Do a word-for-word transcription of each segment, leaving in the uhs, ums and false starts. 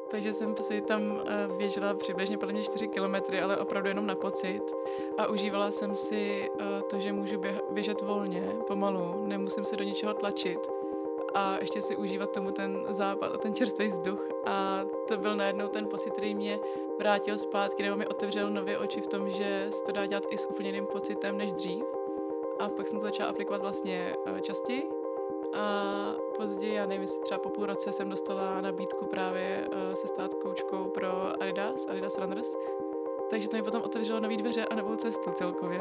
takže jsem si tam běžela přibližně podle mě čtyři kilometry, ale opravdu jenom na pocit. A užívala jsem si to, že můžu běžet volně, pomalu, nemusím se do ničeho tlačit. A ještě si užívat tomu ten západ a ten čerstvý vzduch. A to byl najednou ten pocit, který mě vrátil zpátky, nebo mi otevřel nově oči v tom, že se to dá dělat i s úplně jiným pocitem než dřív. A pak jsem to začala aplikovat vlastně častěji. A později, já nevím, jestli třeba po půl roce jsem dostala nabídku právě se stát koučkou pro Adidas, Adidas Runners. Takže to mi potom otevřelo nový dveře a novou cestu celkově.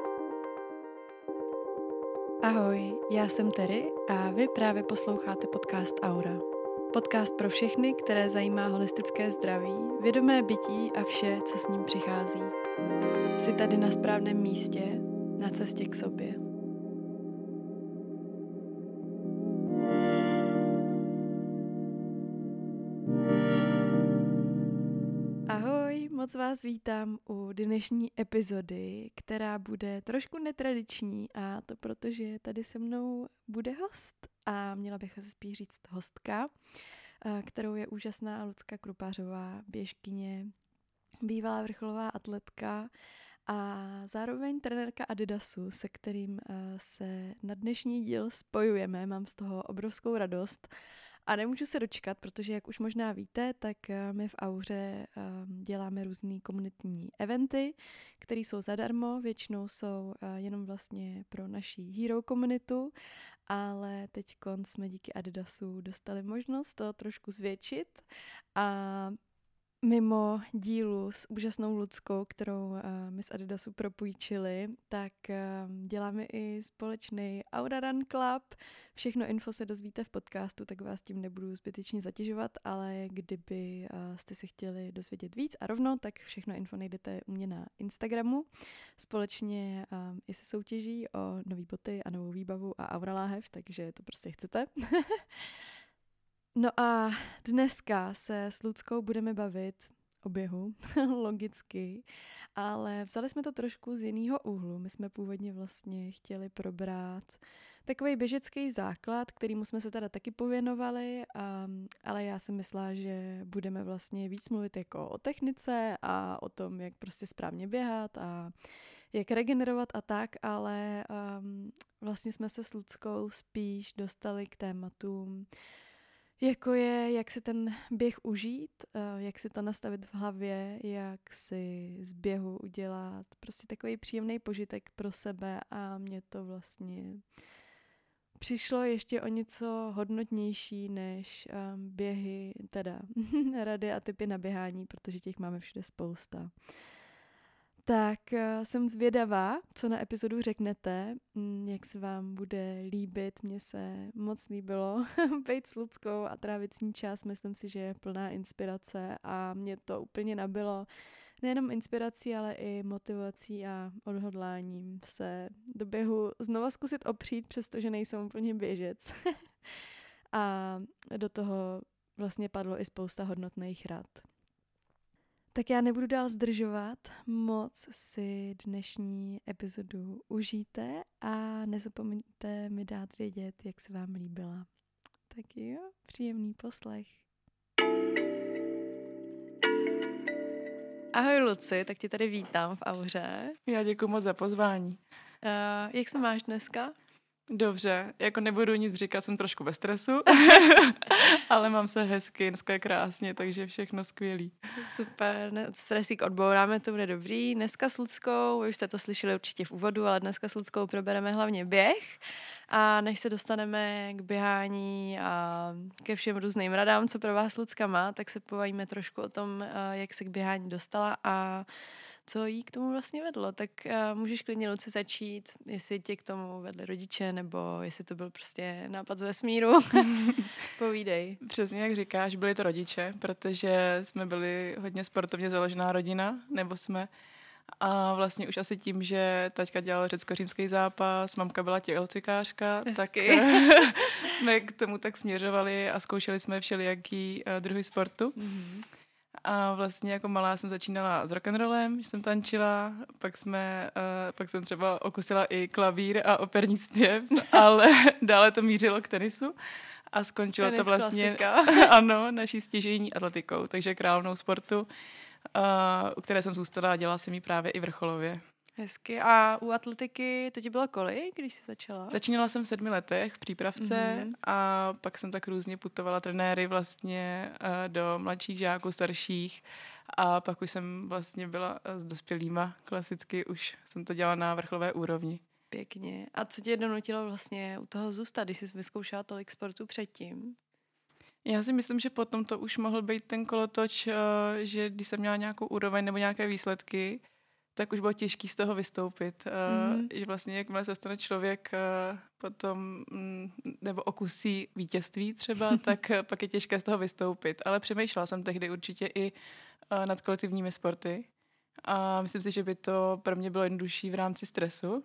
Ahoj, já jsem Terry a vy právě posloucháte podcast Aura. Podcast pro všechny, které zajímá holistické zdraví, vědomé bytí a vše, co s ním přichází. Jsi tady na správném místě, na cestě k sobě. Ahoj, moc vás vítám u dnešní epizody, která bude trošku netradiční, a to proto, že tady se mnou bude host a měla bych se spíš říct hostka, kterou je úžasná Lucka Krupářová, běžkyně, bývalá vrcholová atletka a zároveň trenérka Adidasu, se kterým se na dnešní díl spojujeme. Mám z toho obrovskou radost. A nemůžu se dočkat, protože jak už možná víte, tak my v Auře děláme různý komunitní eventy, které jsou zadarmo, většinou jsou jenom vlastně pro naší hero komunitu, ale teďkon jsme díky Adidasu dostali možnost to trošku zvětšit a mimo dílu s úžasnou Luckou, kterou uh, my z Adidasu propůjčili, tak uh, děláme i společný Aura Run Club. Všechno info se dozvíte v podcastu, tak vás tím nebudu zbytečně zatěžovat, ale kdyby uh, jste se chtěli dozvědět víc a rovno, tak všechno info najdete u mě na Instagramu. Společně um, i se soutěží o nový boty a novou výbavu a Aura láhev, takže to prostě chcete. No a dneska se s Luckou budeme bavit o běhu, logicky, ale vzali jsme to trošku z jiného úhlu. My jsme původně vlastně chtěli probrat takový běžecký základ, kterýmu jsme se teda taky pověnovali, a, ale já jsem myslela, že budeme vlastně víc mluvit jako o technice a o tom, jak prostě správně běhat a jak regenerovat a tak, ale um, vlastně jsme se s Luckou spíš dostali k tématům, jako je, jak si ten běh užít, jak si to nastavit v hlavě, jak si z běhu udělat prostě takový příjemný požitek pro sebe, a mně to vlastně přišlo ještě o něco hodnotnější než um, běhy, teda rady a tipy na běhání, protože těch máme všude spousta. Tak uh, jsem zvědavá, co na epizodu řeknete, m, jak se vám bude líbit. Mně se moc líbilo být s Luckou a trávit s ní čas. Myslím si, že je plná inspirace a mě to úplně nabilo nejenom inspirací, ale i motivací a odhodláním se do běhu znova zkusit opřít, přestože nejsem úplně běžec. A do toho vlastně padlo i spousta hodnotných rad. Tak já nebudu dál zdržovat, moc si dnešní epizodu užijte a nezapomeňte mi dát vědět, jak se vám líbila. Tak jo, příjemný poslech. Ahoj Luci, tak tě tady vítám v Auře. Já děkuji moc za pozvání. Uh, jak se máš dneska? Dobře, jako nebudu nic říkat, jsem trošku ve stresu, ale mám se hezky, dneska je krásně, takže všechno skvělý. Super, stresík odbouráme, to bude dobrý. Dneska s Luckou, už jste to slyšeli určitě v úvodu, ale dneska s Luckou probereme hlavně běh, a než se dostaneme k běhání a ke všem různým radám, co pro vás Lucka má, tak se povíme trošku o tom, jak se k běhání dostala a co jí k tomu vlastně vedlo. Tak uh, můžeš klidně, Luci, začít, jestli tě k tomu vedli rodiče, nebo jestli to byl prostě nápad z vesmíru. Povídej. Přesně jak říkáš, byli to rodiče, protože jsme byli hodně sportovně založená rodina, nebo jsme. A vlastně už asi tím, že taťka dělala řecko-římský zápas, mamka byla tělocikářka, tak jsme k tomu tak směřovali a zkoušeli jsme všelijaký uh, druhy sportu. Mm-hmm. A vlastně jako malá jsem začínala s rock'n'rollem, že jsem tančila, pak, jsme, uh, pak jsem třeba okusila i klavír a operní zpěv, ale dále to mířilo k tenisu. a skončilo Tenis to vlastně ano, naší stěžejní atletikou, takže královnou sportu, uh, u které jsem zůstala a dělala jsem ji právě i vrcholově. Hezky. A u atletiky to ti bylo kolik, když jsi začala? Začínala jsem v sedmi letech v přípravce mm-hmm. a pak jsem tak různě putovala trenéry vlastně uh, do mladších žáků, starších a pak už jsem vlastně byla s dospělýma, klasicky už jsem to dělala na vrcholové úrovni. Pěkně. A co tě donutilo vlastně u toho zůstat, když jsi vyzkoušela tolik sportu předtím? Já si myslím, že potom to už mohl být ten kolotoč, uh, že když jsem měla nějakou úroveň nebo nějaké výsledky, tak už bylo těžký z toho vystoupit. Mm-hmm. Uh, že vlastně jakmile se stane člověk uh, potom mm, nebo okusí vítězství třeba, tak uh, pak je těžké z toho vystoupit. Ale přemýšlela jsem tehdy určitě i uh, nad kolektivními sporty. A myslím si, že by to pro mě bylo jednodušší v rámci stresu.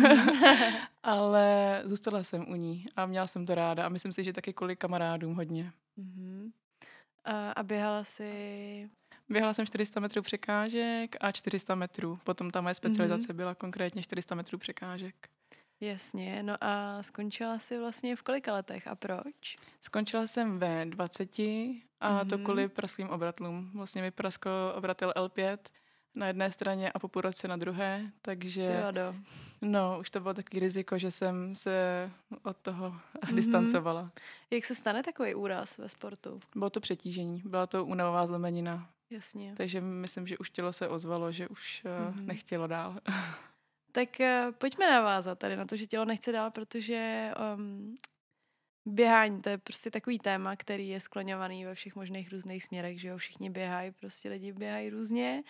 Ale zůstala jsem u ní a měla jsem to ráda. A myslím si, že taky kvůli kamarádům hodně. Mm-hmm. A, a běhala jsi... Běhala jsem čtyři sta metrů překážek a čtyři sta metrů. Potom ta moje specializace mm-hmm. byla konkrétně čtyři sta metrů překážek. Jasně, no a skončila jsi vlastně v kolika letech a proč? Skončila jsem ve dvaceti a mm-hmm. to kvůli prasklým obratlům. Vlastně mi praskl obratel el pět na jedné straně a po půl roce na druhé, takže Tyvado. No, už to bylo takový riziko, že jsem se od toho mm-hmm. distancovala. Jak se stane takový úraz ve sportu? Bylo to přetížení, byla to únavová zlomenina. Jasně. Takže myslím, že už tělo se ozvalo, že už uh, mm-hmm. nechtělo dál. Tak uh, pojďme navázat tady na to, že tělo nechce dál, protože um, běhání, to je prostě takový téma, který je skloňovaný ve všech možných různých směrech, že jo, všichni běhají, prostě lidi běhají různě,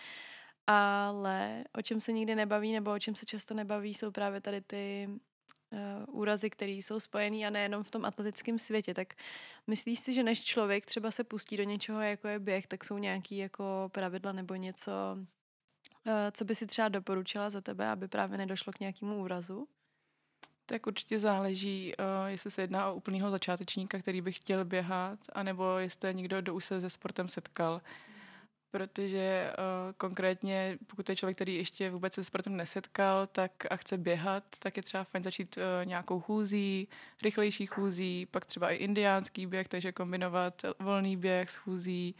ale o čem se nikdy nebaví, nebo o čem se často nebaví, jsou právě tady ty uh, úrazy, které jsou spojený a nejenom v tom atletickém světě. Tak myslíš si, že než člověk třeba se pustí do něčeho, jako je běh, tak jsou nějaký jako pravidla nebo něco, uh, co by si třeba doporučila za tebe, aby právě nedošlo k nějakému úrazu? Tak určitě záleží, uh, jestli se jedná o úplného začátečníka, který by chtěl běhat, anebo jestli je někdo, kdo už se se sportem setkal. Protože uh, konkrétně, pokud je člověk, který ještě vůbec se sportem nesetkal tak a chce běhat, tak je třeba fajn začít uh, nějakou chůzí, rychlejší chůzí, pak třeba i indiánský běh, takže kombinovat volný běh s chůzí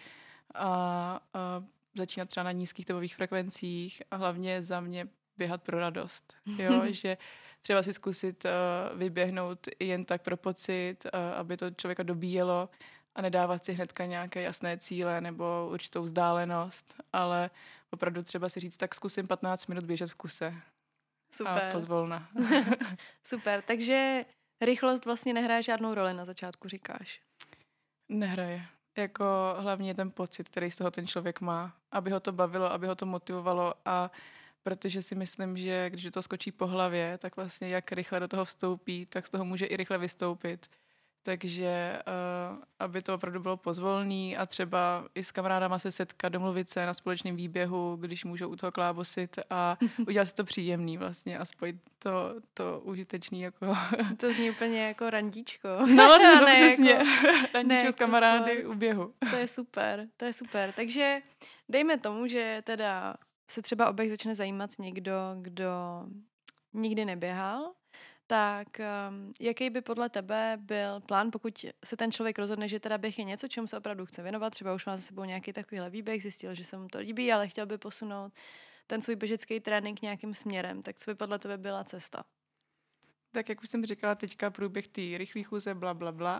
a uh, začínat třeba na nízkých tebových frekvencích a hlavně za mě běhat pro radost. Jo? Že třeba si zkusit uh, vyběhnout jen tak pro pocit, uh, aby to člověka dobíjelo, a nedávat si hnedka nějaké jasné cíle nebo určitou vzdálenost, ale opravdu třeba si říct, tak zkusím patnáct minut běžet v kuse. Super. A pozvolna. Super, takže rychlost vlastně nehraje žádnou roli na začátku, říkáš? Nehraje. Jako hlavně ten pocit, který z toho ten člověk má, aby ho to bavilo, aby ho to motivovalo a protože si myslím, že když to skočí po hlavě, tak vlastně jak rychle do toho vstoupí, tak z toho může i rychle vystoupit. Takže uh, aby to opravdu bylo pozvolný a třeba i s kamarádama se setkat, domluvit se na společném výběhu, když můžou u toho klábosit a udělat si to příjemný vlastně a spojit to, to užitečný jako... To zní úplně jako randíčko. No, no, no ne, přesně. Jako, randíčko s kamarády sport. U běhu. To je super, to je super. Takže dejme tomu, že teda se třeba o běh začne zajímat někdo, kdo nikdy neběhal, tak um, jaký by podle tebe byl plán, pokud se ten člověk rozhodne, že teda běh je něco, čemu se opravdu chce věnovat, třeba už má za sebou nějaký takovýhle výběh, zjistil, že se mu to líbí, ale chtěl by posunout ten svůj běžecký trénink nějakým směrem, tak co by podle tebe byla cesta? Tak jak už jsem říkala teďka průběh té rychlý chůze, bla, bla, bla,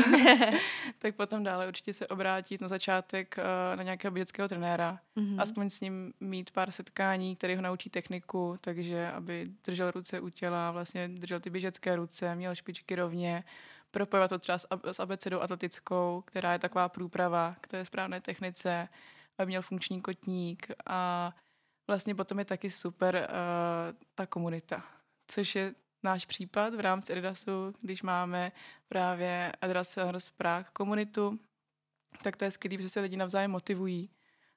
tak potom dále určitě se obrátit na začátek uh, na nějakého běžeckého trenéra. Mm-hmm. Aspoň s ním mít pár setkání, který ho naučí techniku, takže aby držel ruce u těla, vlastně držel ty běžecké ruce, měl špičky rovně, propojovat to třeba s, ab- s abecedou atletickou, která je taková průprava k té správné technice, aby měl funkční kotník a vlastně potom je taky super uh, ta komunita, což je náš případ v rámci Adidasu, když máme právě Adidas Runners Prague komunitu, tak to je skvělý, protože se lidi navzájem motivují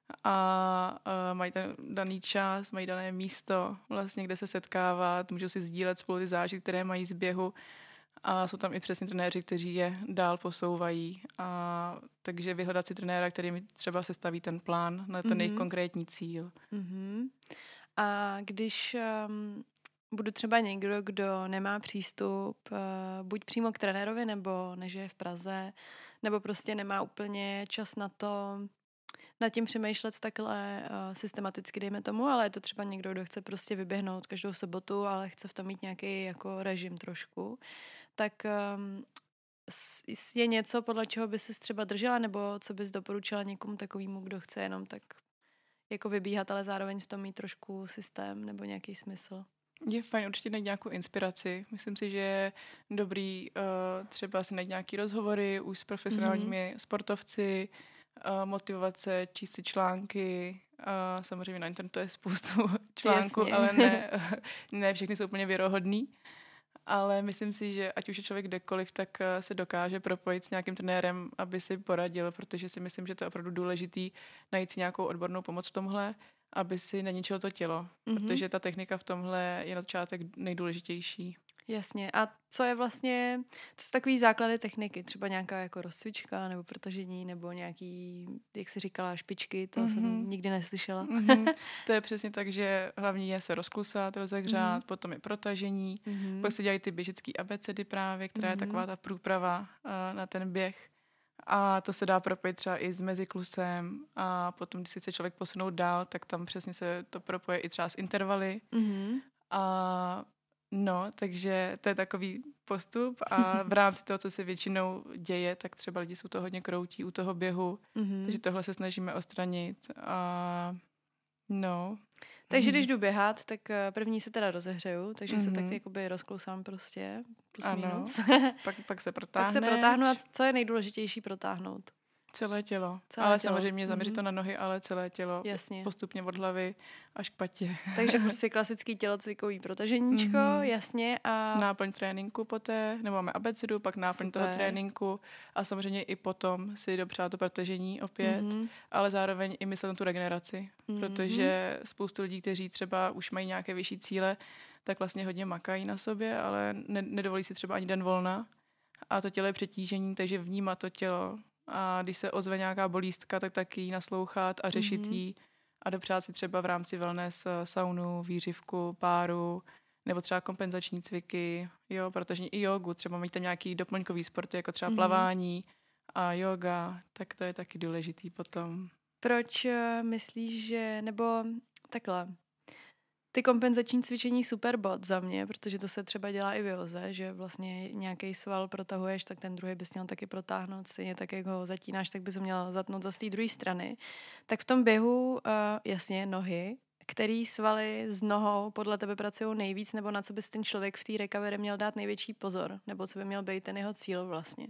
a uh, mají ten daný čas, mají dané místo, vlastně, kde se setkávat, můžou si sdílet spolu ty zážitky, které mají z běhu a jsou tam i přesně trenéři, kteří je dál posouvají. A takže vyhledat si trenéra, který mi třeba sestaví ten plán na ten mm-hmm. jejich konkrétní cíl. Mm-hmm. A když um, budu třeba někdo, kdo nemá přístup uh, buď přímo k trenérovi, nebo nežije v Praze, nebo prostě nemá úplně čas na to, nad tím přemýšlet takhle uh, systematicky, dejme tomu, ale je to třeba někdo, kdo chce prostě vyběhnout každou sobotu, ale chce v tom mít nějaký jako režim trošku, tak um, je něco, podle čeho by ses třeba držela, nebo co bys doporučila někomu takovému, kdo chce jenom tak jako vybíhat, ale zároveň v tom mít trošku systém nebo nějaký smysl? Je fajn určitě najít nějakou inspiraci. Myslím si, že je dobrý uh, třeba si najít nějaký rozhovory už s profesionálními mm-hmm. sportovci, uh, motivovat se, číst si články. Uh, samozřejmě na internetu je spoustu článků, Jasně. ale ne, ne všechny jsou úplně věrohodný. Ale myslím si, že ať už je člověk kdekoliv, tak se dokáže propojit s nějakým trenérem, aby si poradil, protože si myslím, že to je opravdu důležitý najít si nějakou odbornou pomoc v tomhle, aby si neničilo to tělo, mm-hmm. protože ta technika v tomhle je na začátek nejdůležitější. Jasně. A co je vlastně, co jsou takový základy techniky? Třeba nějaká jako rozcvička nebo protažení nebo nějaký, jak jsi říkala, špičky, to mm-hmm. jsem nikdy neslyšela. Mm-hmm. To je přesně tak, že hlavní je se rozklusat, rozehřát, mm-hmm. potom je protažení, mm-hmm. pak se dělají ty běžecký abecedy právě, která mm-hmm. je taková ta průprava uh, na ten běh. A to se dá propojit třeba i s meziklusem a potom, když se chce člověk posunout dál, tak tam přesně se to propoje i třeba s intervaly. Mm-hmm. A no, takže to je takový postup a v rámci toho, co se většinou děje, tak třeba lidi jsou to hodně kroutí u toho běhu, mm-hmm. takže tohle se snažíme odstranit a no. Takže když jdu běhat, tak první se teda rozehřeju, takže mm-hmm. se tak jakoby rozklousám prostě, plus ano. minus. pak, pak se protáhneš. Pak se protáhnu a co je nejdůležitější protáhnout? Celé tělo. Celé ale tělo. samozřejmě zaměřit mm-hmm. to na nohy, ale celé tělo. Jasně. Postupně od hlavy až k patě. Takže prostě klasický tělocvikový protaženíčko, mm-hmm. jasně. A náplň tréninku poté, nebo máme abecedu, pak náplň Super. toho tréninku a samozřejmě i potom si dopřát to protažení opět, mm-hmm. ale zároveň i myslet na tu regeneraci, mm-hmm. protože spoustu lidí, kteří třeba už mají nějaké vyšší cíle, tak vlastně hodně makají na sobě, ale ne- nedovolí si třeba ani den volna a to tělo je přetížení, takže vnímat to tělo. A když se ozve nějaká bolístka, tak taky jí naslouchat a řešit mm-hmm. jí a dopřát si třeba v rámci wellness saunu, výřivku, páru nebo třeba kompenzační cviky, jo, protože i jogu, třeba mají tam nějaký doplňkový sporty, jako třeba mm-hmm. plavání a yoga, tak to je taky důležitý potom. Proč uh, myslíš, že, nebo takhle, ty kompenzační cvičení super bod za mě, protože to se třeba dělá i v józe, že vlastně nějaký sval protahuješ, tak ten druhý bys měl taky protáhnout, stejně tak, jak ho zatínáš, tak bys ho měl zatnout za z té druhé strany. Tak v tom běhu, uh, jasně, nohy, který svaly s nohou podle tebe pracují nejvíc, nebo na co bys ten člověk v té recovery měl dát největší pozor, nebo co by měl být ten jeho cíl vlastně?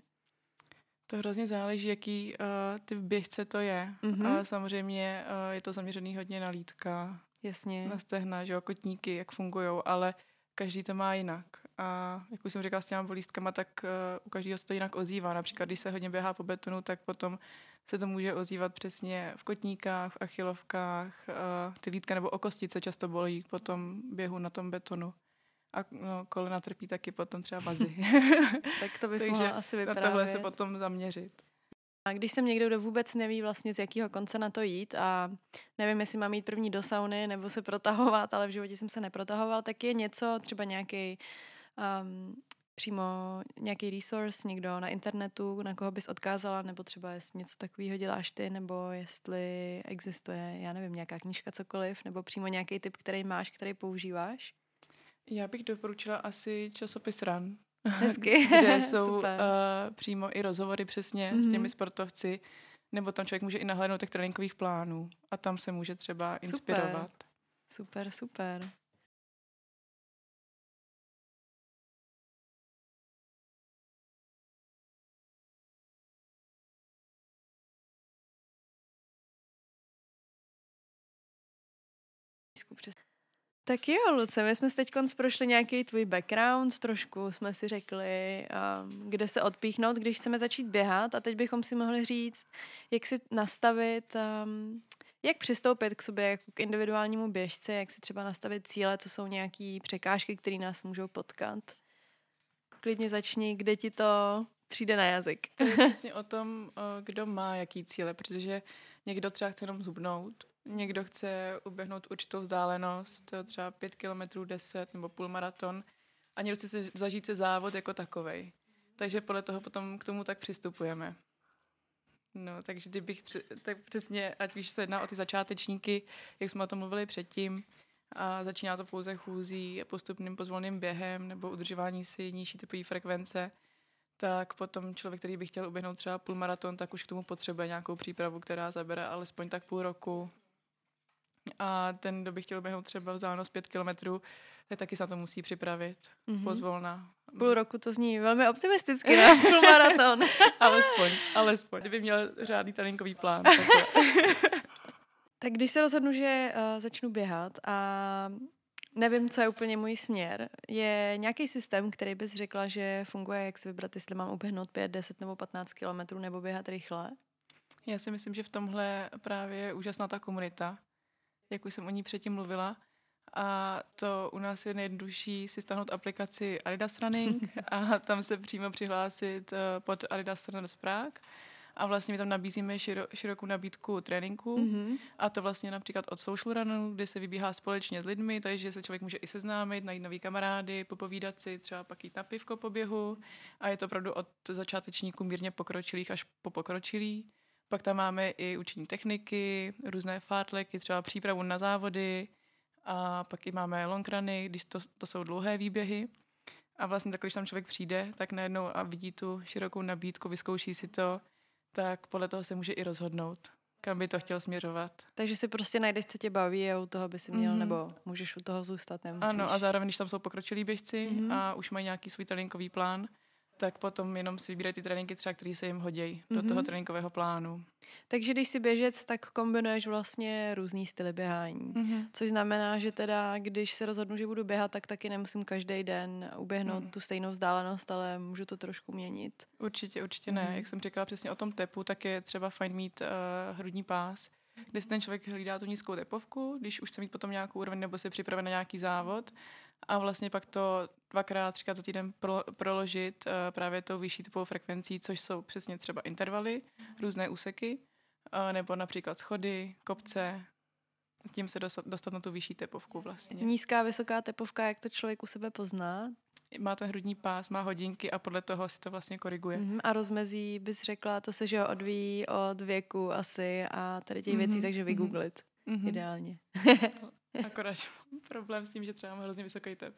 To hrozně záleží, jaký uh, typ běžce to je, mm-hmm. ale samozřejmě uh, je to zaměřený hodně na lítka, Jasně. na stehna, že jo, kotníky, jak fungujou, ale každý to má jinak. A jak už jsem říkala s těma bolístkama, tak uh, u každého se to jinak ozývá. Například, když se hodně běhá po betonu, tak potom se to může ozývat přesně v kotníkách, v achilovkách, uh, ty lítka nebo o kostice často bolí po tom běhu na tom betonu. A no, kolena trpí taky potom třeba vazy. Tak to bys mohla asi vyprávět. Na tohle se potom zaměřit. A když jsem někdo, kdo vůbec neví vlastně z jakého konce na to jít a nevím, jestli mám jít první do sauny nebo se protahovat, ale v životě jsem se neprotahoval, tak je něco, třeba nějaký um, přímo nějaký resource, někdo na internetu, na koho bys odkázala, nebo třeba jestli něco takového děláš ty, nebo jestli existuje, já nevím, nějaká knížka, cokoliv, nebo přímo nějaký typ, který máš, který používáš? Já bych doporučila asi časopis Run. Hezky. Kde jsou uh, přímo i rozhovory přesně mm-hmm. s těmi sportovci, nebo tam člověk může i nahlédnout těch tréninkových plánů a tam se může třeba inspirovat. Super, super, super. Tak jo, Luce, my jsme teď prošli nějaký tvůj background, trošku jsme si řekli, um, kde se odpíchnout, když chceme začít běhat a teď bychom si mohli říct, jak si nastavit, um, jak přistoupit k sobě jako k individuálnímu běžci, jak si třeba nastavit cíle, co jsou nějaký překážky, které nás můžou potkat. Klidně začni, kde ti to přijde na jazyk. To je přesně o tom, kdo má jaký cíle, protože někdo třeba chce jenom zhubnout, někdo chce uběhnout určitou vzdálenost, třeba pět kilometrů, deset nebo půlmaraton a někdo chce se zažít se závod jako takovej. Takže podle toho potom k tomu tak přistupujeme. No, takže kdybych, tak přesně, ať už se jedná o ty začátečníky, jak jsme o tom mluvili předtím, a začíná to pouze chůzí, postupným pozvolným během nebo udržování si nižší typové frekvence, tak potom člověk, který by chtěl uběhnout třeba půlmaraton, tak už k tomu potřebuje nějakou přípravu, která zabere alespoň tak půl roku. A ten, kdo by chtěl uběhnout třeba vzdálenost pět kilometrů, tak taky se na to musí připravit mm-hmm. pozvolna. Půl roku to zní velmi optimisticky na půlmaraton. alespoň, alespoň. Kdyby měl řádný tréninkový plán. Tak když se rozhodnu, že uh, začnu běhat a nevím, co je úplně můj směr, je nějaký systém, který bys řekla, že funguje, jak si vybrat, jestli mám uběhnout pět, deset nebo patnáct kilometrů nebo běhat rychle? Já si myslím, že v tomhle právě je úžasná ta komunita, jak už jsem o ní předtím mluvila. A to u nás je nejjednodušší si stáhnout aplikaci Adidas Running a tam se přímo přihlásit pod Adidas Runners Prague. A vlastně my tam nabízíme širo, širokou nabídku tréninku. Mm-hmm. A to vlastně například od Social Runu, kdy se vybíhá společně s lidmi, takže se člověk může i seznámit, najít nový kamarády, popovídat si, třeba pak jít na pivko po běhu. A je to opravdu od začátečníků mírně pokročilých až po pokročilý. Pak tam máme i učení techniky, různé fartleky, třeba přípravu na závody. A pak i máme long runy, když to, to jsou dlouhé výběhy. A vlastně tak, když tam člověk přijde, tak najednou a vidí tu širokou nabídku, vyzkouší si to, tak podle toho se může i rozhodnout, kam by to chtěl směřovat. Takže si prostě najdeš, co tě baví a u toho by si měl, mm. nebo můžeš u toho zůstat, nemusíš. Ano, a zároveň, když tam jsou pokročilí běžci mm. a už mají nějaký svůj tréninkový plán, tak potom jenom si vybírají ty tréninky třeba, které se jim hodí mm-hmm. do toho tréninkového plánu. Takže když jsi běžec, tak kombinuješ vlastně různý styly běhání. Mm-hmm. Což znamená, že teda, když se rozhodnu, že budu běhat, tak taky nemusím každý den uběhnout mm. tu stejnou vzdálenost, ale můžu to trošku měnit. Určitě, určitě mm-hmm. ne. Jak jsem říkala přesně o tom tepu, tak je třeba fajn mít uh, hrudní pás, kde si ten člověk hlídá tu nízkou tepovku, když už chce mít potom nějakou úroveň nebo se připravit na nějaký závod. A vlastně pak to dvakrát, třikrát za týden pro, proložit uh, právě tou vyšší typovou frekvencí, což jsou přesně třeba intervaly, různé úseky, uh, nebo například schody, kopce. Tím se dostat, dostat na tu vyšší tepovku vlastně. Nízká, vysoká tepovka, jak to člověk u sebe pozná? Má ten hrudní pás, má hodinky a podle toho si to vlastně koriguje. Mm-hmm. A rozmezí, bys řekla, to se že odvíjí od věku asi a tady těch mm-hmm. věcí, takže vygooglit. Mm-hmm. Ideálně. Akorát problém s tím, že třeba mám hrozně vysoký tep.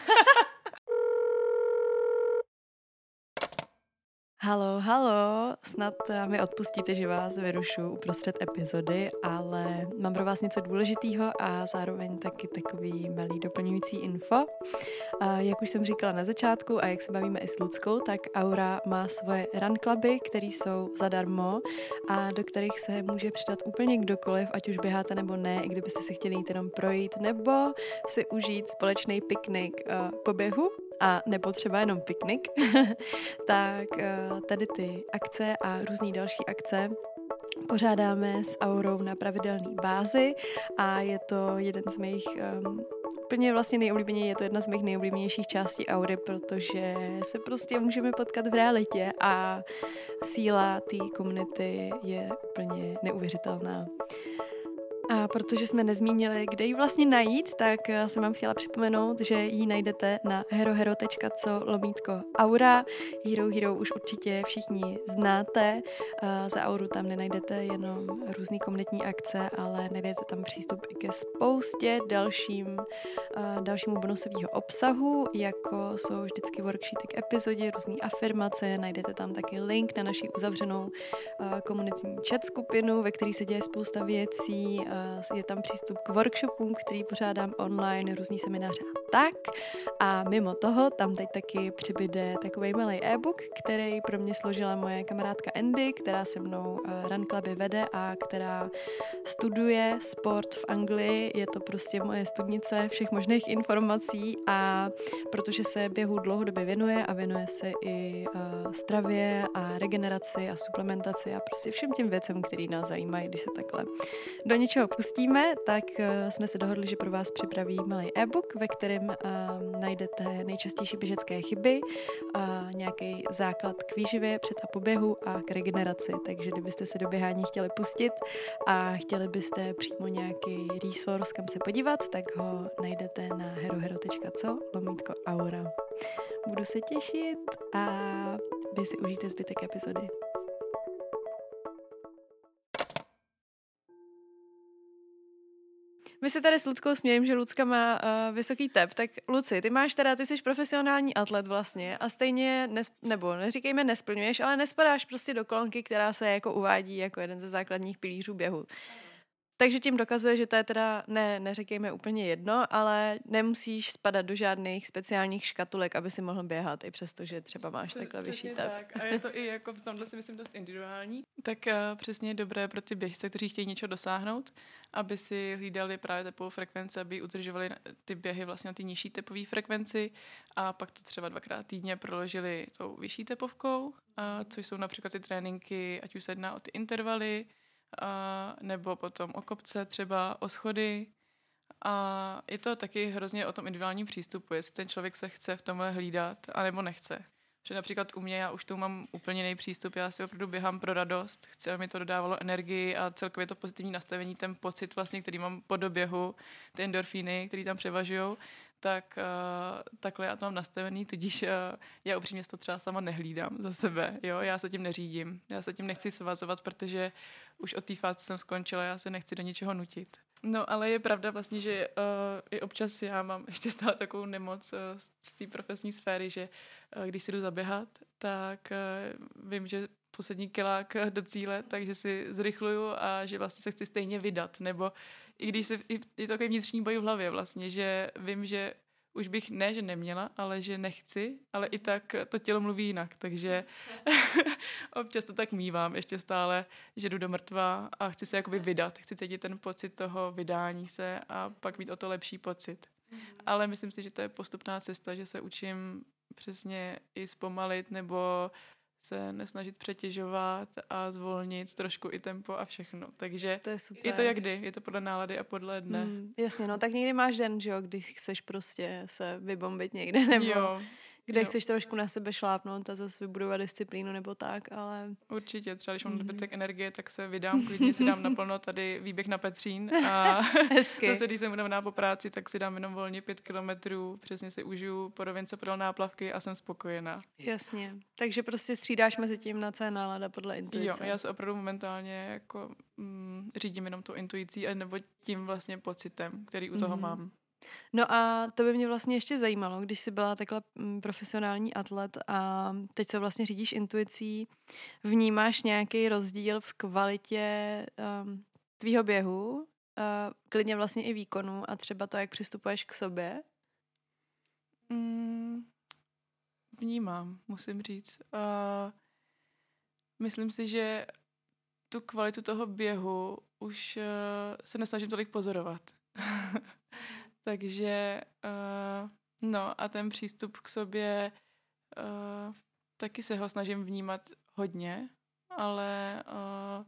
Halo, halo, snad mi odpustíte, že vás vyrušu uprostřed epizody, ale mám pro vás něco důležitého a zároveň taky takový malý doplňující info. Jak už jsem říkala na začátku a jak se bavíme i s Luckou, tak Aura má svoje run cluby, které jsou zadarmo a do kterých se může přidat úplně kdokoliv, ať už běháte nebo ne, i kdybyste se chtěli jít jenom projít nebo si užít společný piknik po běhu. A nebo třeba jenom piknik, tak tady ty akce a různý další akce pořádáme s Aurou na pravidelné bázi a je to jeden z mých um, úplně vlastně nejoblíbenější, je to jedna z mých nejoblíbenějších částí Aury, protože se prostě můžeme potkat v realitě a síla té komunity je úplně neuvěřitelná. A protože jsme nezmínili, kde ji vlastně najít, tak jsem vám chtěla připomenout, že ji najdete na herohero tečka co lomítko Aura. Hero Hero už určitě všichni znáte. Za Auru tam nenajdete jenom různý komunitní akce, ale najdete tam přístup i ke spoustě dalším, dalšímu bonusového obsahu, jako jsou vždycky worksheety k epizodě, různý afirmace, najdete tam taky link na naši uzavřenou komunitní chat skupinu, ve které se děje spousta věcí. Je tam přístup k workshopům, který pořádám online, různý semináře a tak. A mimo toho tam teď taky přibyde takovej malý e-book, který pro mě složila moje kamarádka Andy, která se mnou run cluby vede a která studuje sport v Anglii. Je to prostě moje studnice všech možných informací a protože se běhu dlouhodobě věnuje a věnuje se i uh, stravě a regeneraci a suplementaci a prostě všem těm věcem, který nás zajímají, když se takhle do něčeho ho pustíme, tak uh, jsme se dohodli, že pro vás připraví malý e-book, ve kterém uh, najdete nejčastější běžecké chyby, uh, nějaký základ k výživě před a po běhu a k regeneraci. Takže kdybyste se do běhání chtěli pustit a chtěli byste přímo nějaký resource, kam se podívat, tak ho najdete na herohero tečka co lomítko aura. Budu se těšit a vy si užijte zbytek epizody. My se tady s Luckou smějím, že Lucka má uh, vysoký tep, tak Luci, ty máš teda, ty jsi profesionální atlet vlastně a stejně, nes, nebo neříkejme nesplňuješ, ale nespadáš prostě do kolonky, která se jako uvádí jako jeden ze základních pilířů běhu. Takže tím dokazuje, že to je teda, ne, neříkejme úplně jedno, ale nemusíš spadat do žádných speciálních škatulek, aby si mohl běhat, i přesto, že třeba máš Přes, takhle vyšší tep. Tak. A je to i jako v tomhle si myslím dost individuální. Tak uh, přesně je dobré pro ty běžce, kteří chtějí něco dosáhnout, aby si hlídali právě tepovou frekvenci, aby udržovali ty běhy vlastně na ty nižší tepové frekvenci a pak to třeba dvakrát týdně proložili tou vyšší tepovkou, uh, což jsou například ty tréninky, ať už se jedná o ty intervaly, a nebo potom o kopce, třeba o schody. A je to taky hrozně o tom individuálním přístupu, jestli ten člověk se chce v tomhle hlídat, anebo nechce. Protože například u mě, já už tu mám úplně jiný přístup, já si opravdu běhám pro radost, chci, aby mi to dodávalo energii a celkově to pozitivní nastavení, ten pocit vlastně, který mám po doběhu, ty endorfíny, které tam převažujou, tak uh, takhle já to mám nastavený, tudíž uh, já upřímně to třeba sama nehlídám za sebe, jo, já se tím neřídím, já se tím nechci svazovat, protože už od té fáze jsem skončila, já se nechci do ničeho nutit. No, ale je pravda vlastně, že uh, i občas já mám ještě stále takovou nemoc uh, z té profesní sféry, že uh, když si jdu zaběhat, tak uh, vím, že poslední kilák do cíle, takže si zrychluju a že vlastně se chci stejně vydat, nebo i když se, je to takový vnitřní boj v hlavě vlastně, že vím, že už bych ne, že neměla, ale že nechci, ale i tak to tělo mluví jinak, takže občas to tak mívám ještě stále, že jdu do mrtva a chci se jakoby vydat, chci cítit ten pocit toho vydání se a pak mít o to lepší pocit. Mm. Ale myslím si, že to je postupná cesta, že se učím přesně i zpomalit nebo se nesnažit přetěžovat a zvolnit trošku i tempo a všechno. Takže to je, super. Je to jak kdy, je to podle nálady a podle dne. Mm, jasně, no tak někdy máš den, že jo, když chceš prostě se vybombit někde, nebo jo, kde jo. chceš trošku na sebe šlápnout a zase vybudovat disciplínu nebo tak, ale... Určitě, třeba když mám dobytek mm. energie, tak se vydám, klidně si dám naplno tady výběh na Petřín a zase, když jsem unavená po práci, tak si dám jenom volně pět kilometrů, přesně si užiju po rovince podél náplavky a jsem spokojená. Jasně, takže prostě střídáš mezi tím, na co je nálada podle intuice. Jo, já se opravdu momentálně jako mm, řídím jenom tou intuicí a nebo tím vlastně pocitem, který u toho mm. mám. No a to by mě vlastně ještě zajímalo, když jsi byla takhle profesionální atlet a teď se vlastně řídíš intuicí, vnímáš nějaký rozdíl v kvalitě um, tvýho běhu, uh, klidně vlastně i výkonu a třeba to, jak přistupuješ k sobě? Mm, vnímám, musím říct. Uh, myslím si, že tu kvalitu toho běhu už uh, se nesnažím tolik pozorovat. Takže uh, no a ten přístup k sobě uh, taky se ho snažím vnímat hodně, ale uh,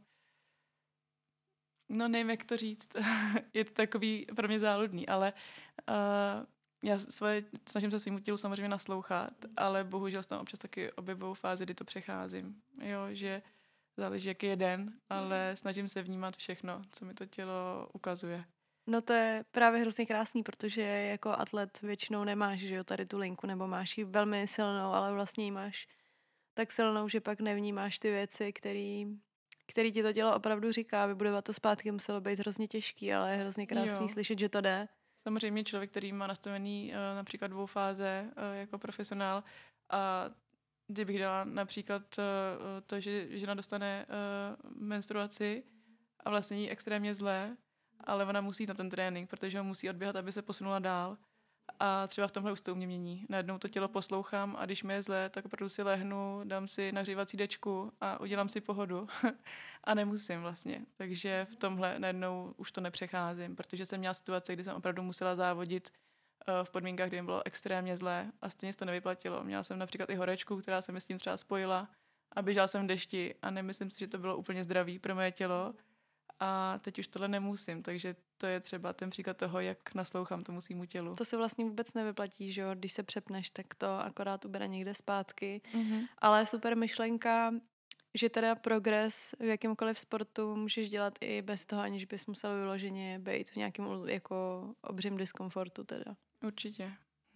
no nevím, jak to říct. Je to takový pro mě záludný, ale uh, já svoje, snažím se svýmu tělu samozřejmě naslouchat, ale bohužel tam občas taky objevují fázi, kdy to přecházím. Jo, že záleží, jaký je den, ale snažím se vnímat všechno, co mi to tělo ukazuje. No to je právě hrozně krásný, protože jako atlet většinou nemáš, že jo, tady tu linku, nebo máš ji velmi silnou, ale vlastně ji máš tak silnou, že pak nevnímáš ty věci, který, který ti to tělo opravdu říká. Vybudovat to zpátky muselo být hrozně těžký, ale je hrozně krásný jo. slyšet, že to jde. Samozřejmě člověk, který má nastavený uh, například dvou fáze uh, jako profesionál a kdybych dala například uh, to, že žena dostane uh, menstruaci a vlastně jí extrémně zlé, ale ona musí na ten trénink, protože ho musí odběhat, aby se posunula dál. A třeba v tomhle už to u mě mění. Najednou to tělo poslouchám a když mi je zlé, tak opravdu si lehnu, dám si nahřívací dečku a udělám si pohodu. A nemusím vlastně. Takže v tomhle najednou už to nepřecházím, protože jsem měla situace, kdy jsem opravdu musela závodit v podmínkách, kdy mi bylo extrémně zlé a stejně se to nevyplatilo. Měla jsem například i horečku, která se mi s tím třeba spojila a běžela jsem v dešti a nemyslím si, že to bylo úplně zdravý pro moje tělo. a teď už tohle nemusím, takže to je třeba ten příklad toho, jak naslouchám tomu svýmu tělu. To se vlastně vůbec nevyplatí, že jo? Když se přepneš, tak to akorát ubere někde zpátky. Mm-hmm. Ale super myšlenka, že teda progres v jakýmkoliv sportu můžeš dělat i bez toho, aniž bys musel vyloženě být v nějakém jako obřím diskomfortu teda. Určitě.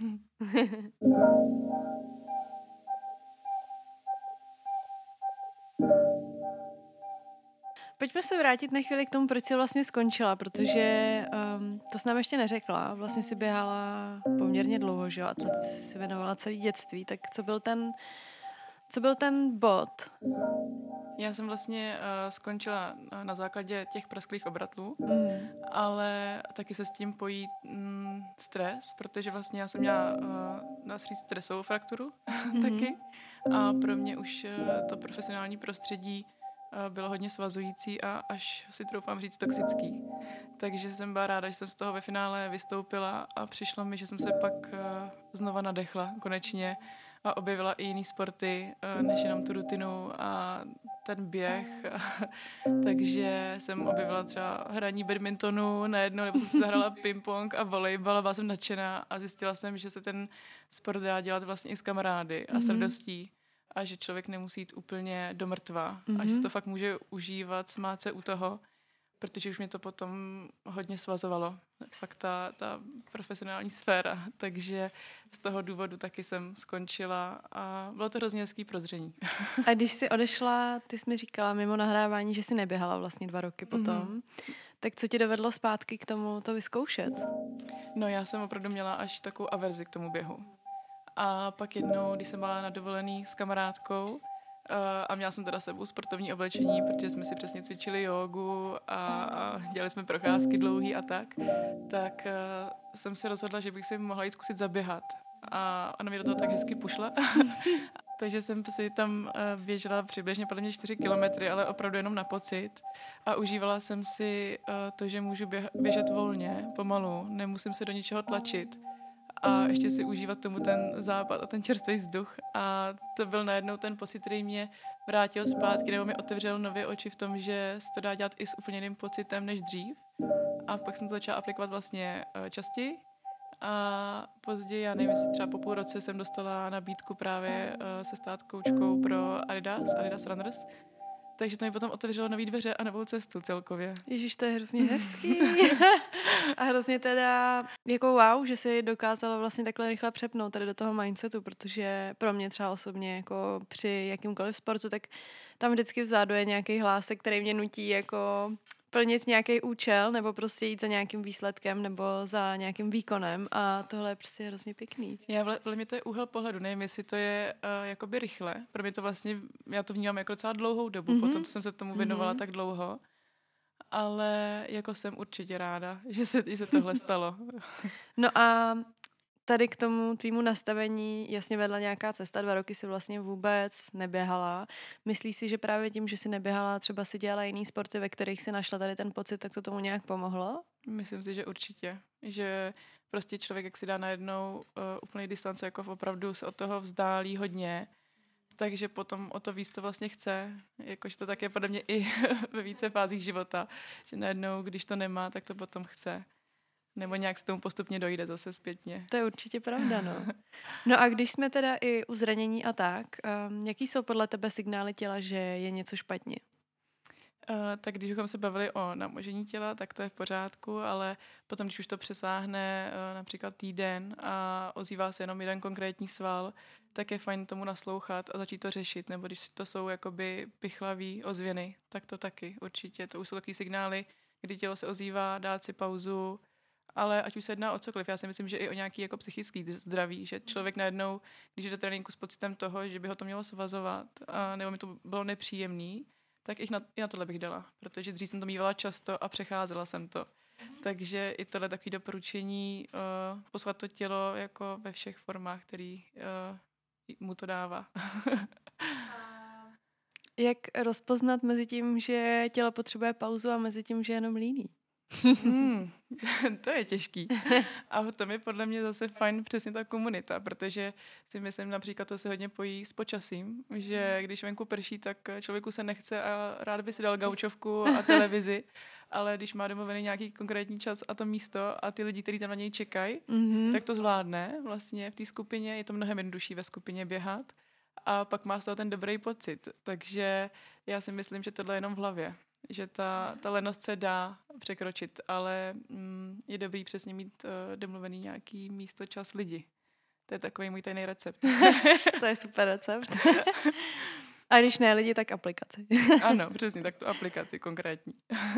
Pojďme se vrátit na chvíli k tomu, proč jsi vlastně skončila, protože um, to jsi nám ještě neřekla. Vlastně si běhala poměrně dlouho, že jo? Atletice si věnovala celé dětství. Tak co byl ten, co byl ten bod? Já jsem vlastně uh, skončila na základě těch prasklých obratlů, Mm. ale taky se s tím pojí mm, stres, protože vlastně já jsem měla, uh, dá se říct, stresovou frakturu Mm-hmm. taky. A pro mě už uh, to profesionální prostředí uh, bylo hodně svazující a až si troufám říct toxický. Takže jsem byla ráda, že jsem z toho ve finále vystoupila a přišlo mi, že jsem se pak uh, znova nadechla konečně a objevila i jiný sporty, uh, než jenom tu rutinu a ten běh. Takže jsem objevila třeba hraní badmintonu najednou, nebo jsem si zahrála ping-pong a volejbal a byla jsem nadšená a zjistila jsem, že se ten sport dá dělat vlastně i s kamarády a s radostí a že člověk nemusí jít úplně do mrtva Mm-hmm. a že si to fakt může užívat, smát se u toho, protože už mě to potom hodně svazovalo. Fakt ta, ta profesionální sféra. Takže z toho důvodu taky jsem skončila a bylo to hrozně hezký prozření. A když jsi odešla, ty jsi mi říkala mimo nahrávání, že jsi neběhala vlastně dva roky potom, mm-hmm. tak co tě dovedlo zpátky k tomu to vyzkoušet? No já jsem opravdu měla až takovou averzi k tomu běhu. A pak jednou, když jsem byla na dovolený s kamarádkou, Uh, a měla jsem teda sebou sportovní oblečení, protože jsme si přesně cvičili jógu a, a dělali jsme procházky dlouhý a tak, tak uh, jsem se rozhodla, že bych si mohla jít zkusit zaběhat. A ona mě do toho tak hezky pušla. Takže jsem si tam uh, běžela přibližně podle mě čtyři kilometry, ale opravdu jenom na pocit. A užívala jsem si uh, to, že můžu běh- běžet volně, pomalu, nemusím se do ničeho tlačit. A ještě si užívat tomu ten západ a ten čerstvý vzduch. A to byl najednou ten pocit, který mě vrátil zpátky, nebo mi otevřel nově oči v tom, že se to dá dělat i s úplně jiným pocitem než dřív. A pak jsem to začala aplikovat vlastně častěji. A později, já nevím, jestli třeba po půl roce jsem dostala nabídku právě se stát koučkou pro Adidas, Adidas Runners. Takže to mi potom otevřelo nový dveře a novou cestu celkově. Ježiš, to je hrozně hezký. A hrozně teda jako wow, že si dokázala vlastně takhle rychle přepnout tady do toho mindsetu, protože pro mě třeba osobně jako při jakýmkoliv sportu, tak tam vždycky vzadu je nějaký hlásek, který mě nutí jako plnit nějaký účel nebo prostě jít za nějakým výsledkem nebo za nějakým výkonem a tohle je prostě hrozně pěkný. Já, podle mě to je úhel pohledu, nevím, jestli to je uh, jakoby rychle. Pro mě to vlastně, já to vnímám jako docela dlouhou dobu, mm-hmm. potom jsem se tomu věnovala mm-hmm. tak dlouho, ale jako jsem určitě ráda, že se, že se tohle stalo. No a tady k tomu tvýmu nastavení jasně vedla nějaká cesta, dva roky si vlastně vůbec neběhala. Myslíš si, že právě tím, že si neběhala, třeba si dělala jiný sporty, ve kterých si našla tady ten pocit, tak to tomu nějak pomohlo? Myslím si, že určitě. Že prostě člověk, jak si dá najednou uh, úplný distance, jako opravdu se od toho vzdálí hodně, takže potom o to víc to vlastně chce. Jakože to tak je podle mě i ve více fázích života, že najednou, když to nemá, tak to potom chce. Nebo nějak s tomu postupně dojde zase zpětně. To je určitě pravda, no. No a když jsme teda i u zranění a tak, um, jaký jsou podle tebe signály těla, že je něco špatně? Uh, tak když bychom se bavili o namožení těla, tak to je v pořádku, ale potom, když už to přesáhne uh, například týden a ozývá se jenom jeden konkrétní sval, tak je fajn tomu naslouchat a začít to řešit. Nebo když to jsou jakoby pichlavý ozvěny, tak to taky určitě. To už jsou takový signály, kdy tělo se ozývá, dát si pauzu, ale ať už se jedná o cokoliv, já si myslím, že i o nějaký jako psychický zdraví, že člověk najednou, když jde do tréninku s pocitem toho, že by ho to mělo svazovat, a nebo mi to bylo nepříjemný, tak i na, i na tohle bych dala, protože dřív jsem to mývala často a přecházela jsem to. Takže i tohle takové doporučení uh, poslat to tělo jako ve všech formách, který uh, mu to dává. Jak rozpoznat mezi tím, že tělo potřebuje pauzu a mezi tím, že je jenom líný? Hmm, to je těžký. A v tom je podle mě zase fajn přesně ta komunita, protože si myslím například, to se hodně pojí s počasím, že když venku prší, tak člověku se nechce a rád by si dal gaučovku a televizi, ale když má domluvený nějaký konkrétní čas a to místo a ty lidi, kteří tam na něj čekají, Mm-hmm. tak to zvládne vlastně v té skupině, je to mnohem jednodušší ve skupině běhat a pak má z toho ten dobrý pocit. Takže já si myslím, že tohle je jenom v hlavě. Že ta, ta lenost se dá překročit, ale mm, je dobrý přesně mít uh, domluvený nějaký místo, čas, lidi. To je takový můj tajný recept. To je super recept. A když ne lidi, tak aplikaci. Ano, přesně, tak tu aplikaci konkrétní.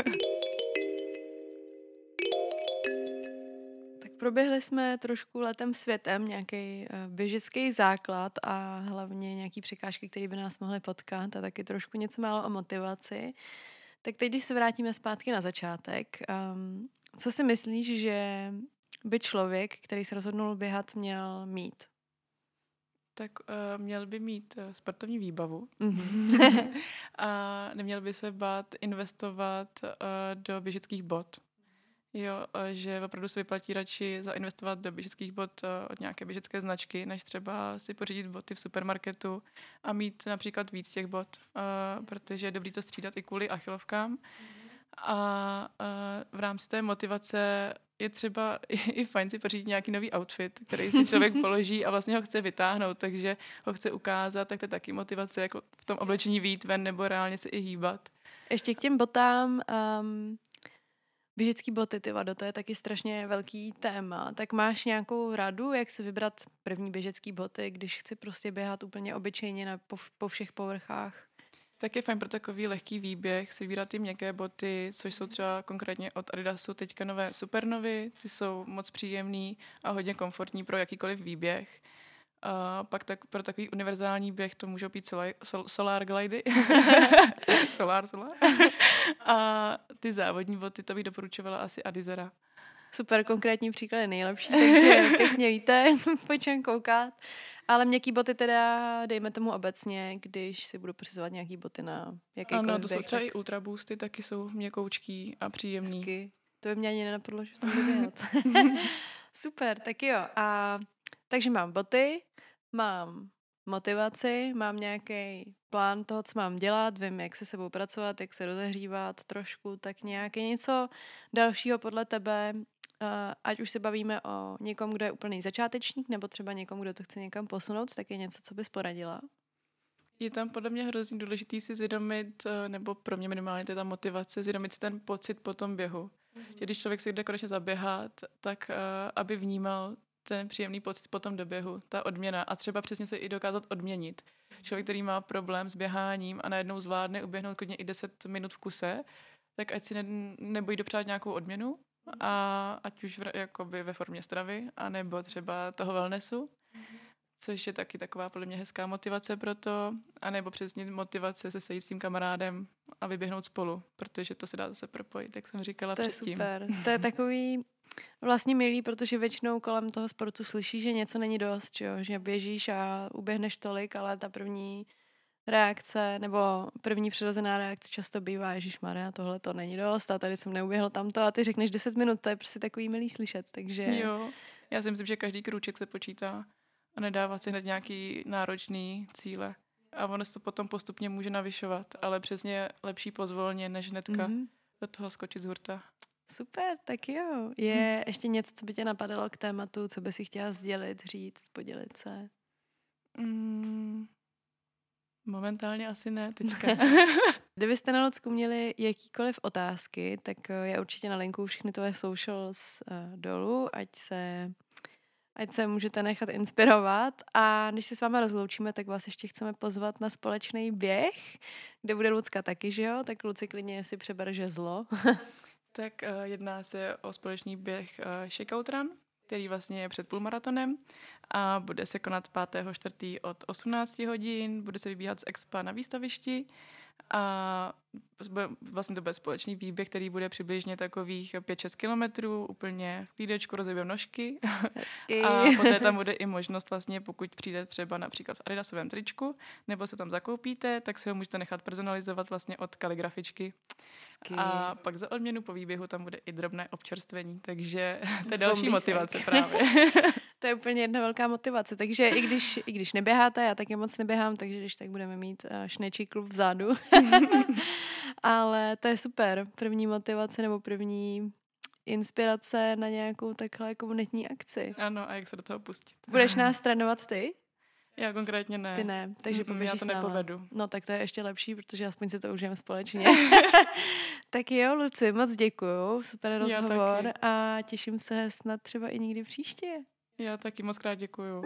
Tak proběhli jsme trošku letem světem, nějaký uh, běžický základ a hlavně nějaký překážky, které by nás mohly potkat a taky trošku něco málo o motivaci. Tak teď, když se vrátíme zpátky na začátek, um, co si myslíš, že by člověk, který se rozhodnul běhat, měl mít? Tak uh, měl by mít uh, sportovní výbavu Mm-hmm. a neměl by se bát investovat uh, do běžeckých bot. Jo, uh, že opravdu se vyplatí radši zainvestovat do běžeckých bot uh, od nějaké běžecké značky, než třeba si pořídit boty v supermarketu a mít například víc těch bot, uh, protože je dobrý to střídat i kvůli achilovkám. A uh, v rámci té motivace je třeba i, i fajn si pořídit nějaký nový outfit, který si člověk položí a vlastně ho chce vytáhnout, takže ho chce ukázat, tak to je taky motivace, jako v tom oblečení vyjít ven nebo reálně se i hýbat. Ještě k těm botám, um, běžický boty, ty vado, to je taky strašně velký téma. Tak máš nějakou radu, jak si vybrat první běžecký boty, když chci prostě běhat úplně obyčejně na, po, po všech povrchách? Tak je fajn pro takový lehký výběh si vybírat ty měkké boty, což jsou třeba konkrétně od Adidasu teďka nové Supernovy, ty jsou moc příjemný a hodně komfortní pro jakýkoliv výběh. A pak tak, pro takový univerzální běh to můžou být solar, sol, solar glidy. solar, solar. A ty závodní boty, to bych doporučovala asi Adizera. Super, konkrétní příklad je nejlepší, takže pěkně víte, po čem koukat. Ale měkký boty teda, dejme tomu obecně, když si budu pořizovat nějaký boty na jakýkoliv Ano, to běh, jsou třeba tak i ultraboosty, taky jsou měkoučký a příjemný. hezky. To by mě ani nenapadlo, že to budu běhat. Super, tak jo. A, takže mám boty, mám motivaci, mám nějaký plán toho, co mám dělat, vím, jak se sebou pracovat, jak se rozehřívat trošku, tak nějaké něco dalšího podle tebe, uh, ať už se bavíme o někom, kdo je úplný začátečník, nebo třeba někom, kdo to chce někam posunout, tak je něco, co bys poradila? Je tam podle mě hrozně důležitý si zvědomit, nebo pro mě minimálně to je ta motivace, zvědomit si ten pocit po tom běhu. Mm-hmm. Že když člověk si jde konečně zaběhat, tak uh, aby vnímal ten příjemný pocit po tom doběhu, ta odměna a třeba přesně se i dokázat odměnit. Člověk, který má problém s běháním a najednou zvládne uběhnout klidně i deset minut v kuse, tak ať si ne, nebojí dopřát nějakou odměnu, a ať už v, jakoby ve formě stravy, anebo třeba toho wellnessu, což je taky taková podle mě hezká motivace pro to, anebo přesně motivace se sejít s tím kamarádem a vyběhnout spolu, protože to se dá zase propojit, jak jsem říkala to předtím. To je super. To je takový vlastně milý, protože většinou kolem toho sportu slyšíš, že něco není dost, jo? Že běžíš a uběhneš tolik, ale ta první reakce nebo první přirozená reakce často bývá, ježišmarja, tohle to není dost a tady jsem neuběhl tamto a ty řekneš deset minut, to je prostě takový milý slyšet, takže... Jo, já si myslím, že každý krůček se počítá a nedávat si hned nějaký náročný cíle. A ono se to potom postupně může navyšovat, ale přesně lepší pozvolně, než hnedka mm-hmm. do toho skočit z hurta. Super, tak jo. Je hm. ještě něco, co by tě napadalo k tématu, co by si chtěla sdělit, říct, podělit se? Mm, momentálně asi ne, teďka. Kdybyste na Lucku měli jakýkoliv otázky, tak já určitě nalinkuju všechny tvoje socials uh, dolů, ať se, ať se můžete nechat inspirovat. A když se s váma rozloučíme, tak vás ještě chceme pozvat na společný běh, kde bude Lucka taky, že jo? Tak Luci klidně si přebere žezlo. Tak uh, jedná se o společný běh uh, Shakeout Run, který vlastně je před půlmaratonem a bude se konat pátého čtvrtého od osmnácti hodin, bude se vybíhat z expa na výstavišti a vlastně to bude společný výběh, který bude přibližně takových pět šest kilometrů, úplně v klídečku, rozeběm nožky. A poté tam bude i možnost vlastně, pokud přijde třeba například v Adidasovém tričku, nebo se tam zakoupíte, tak si ho můžete nechat personalizovat vlastně od kaligrafičky. Hezky. A pak za odměnu po výběhu tam bude i drobné občerstvení, takže to je další Bombísek. Motivace právě. To je úplně jedna velká motivace, takže i když, i když neběháte, já taky moc neběhám, takže když tak budeme mít uh, šnečí klub vzadu. Ale to je super. První motivace nebo první inspirace na nějakou takhle komunitní akci. Ano, a jak se do toho pustit. Budeš nás trénovat ty? Já konkrétně ne. Ty ne, takže poběžíš Já to nepovedu. No tak to je ještě lepší, protože aspoň si to užijeme společně. Tak jo, Luci, moc děkuju, super rozhovor a těším se snad třeba i někdy příště. Já taky moc krát děkuju.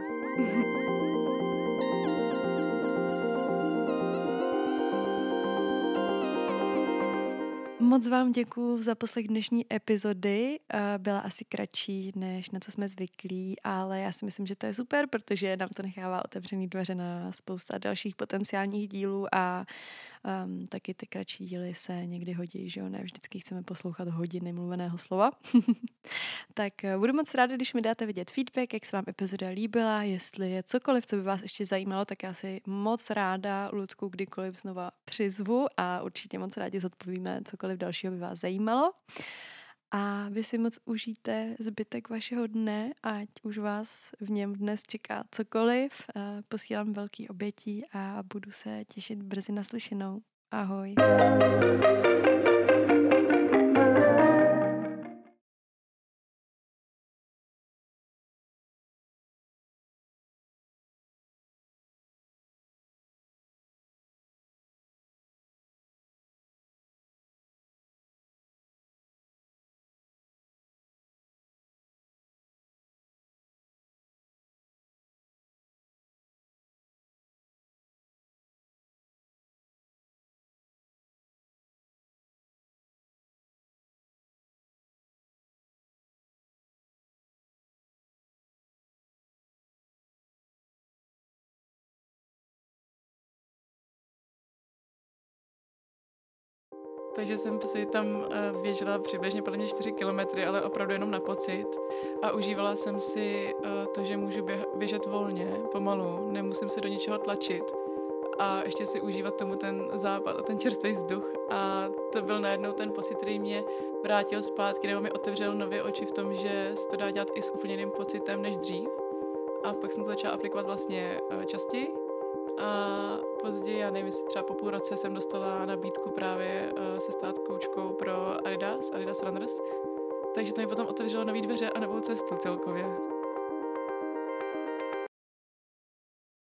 Moc vám děkuju za poslech dnešní epizody. Byla asi kratší, než na co jsme zvyklí, ale já si myslím, že to je super, protože nám to nechává otevřený dveře na spousta dalších potenciálních dílů a um, taky ty kratší díly se někdy hodí, že jo, ne vždycky chceme poslouchat hodiny mluveného slova. Tak budu moc ráda, když mi dáte vidět feedback, jak se vám epizoda líbila, jestli je cokoliv, co by vás ještě zajímalo, tak já si moc ráda Lucku kdykoliv znova přizvu a určitě moc rádi zodpovíme cokoliv dalšího by vás zajímalo. A vy si moc užijte zbytek vašeho dne, ať už vás v něm dnes čeká cokoliv. Posílám velký obětí a budu se těšit brzy naslyšenou. Ahoj. Takže jsem si tam běžela přibližně podle mě čtyři kilometry, ale opravdu jenom na pocit. A užívala jsem si to, že můžu běžet volně, pomalu, nemusím se do ničeho tlačit. A ještě si užívat tomu ten západ a ten čerstvý vzduch. A to byl najednou ten pocit, který mě vrátil zpátky, nebo mi otevřel nově oči v tom, že se to dá dělat i s úplně jiným pocitem než dřív. A pak jsem to začala aplikovat vlastně častěji. A později, já nevím, jestli třeba po půl roce jsem dostala nabídku právě uh, se stát koučkou pro Adidas, Adidas Runners. Takže to mi potom otevřelo nový dveře a novou cestu celkově.